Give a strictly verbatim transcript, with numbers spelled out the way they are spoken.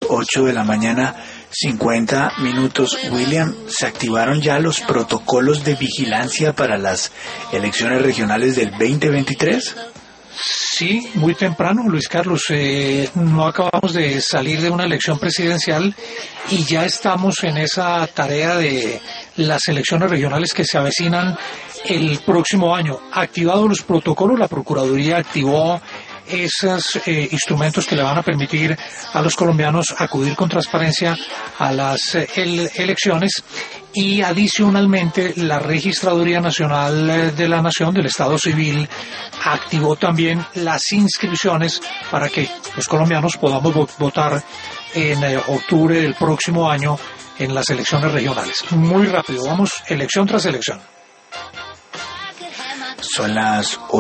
ocho de la mañana, cincuenta minutos. William, ¿se activaron ya los protocolos de vigilancia para las elecciones regionales del veinte veintitrés? Sí, muy temprano, Luis Carlos. Eh, no acabamos de salir de una elección presidencial y ya estamos en esa tarea de las elecciones regionales que se avecinan el próximo año. Activados los protocolos, la Procuraduría activó esos eh, instrumentos que le van a permitir a los colombianos acudir con transparencia a las eh, el, elecciones, y adicionalmente la Registraduría Nacional de la Nación del Estado Civil activó también las inscripciones para que los colombianos podamos votar en eh, octubre del próximo año en las elecciones regionales. Muy rápido, vamos elección tras elección. Son las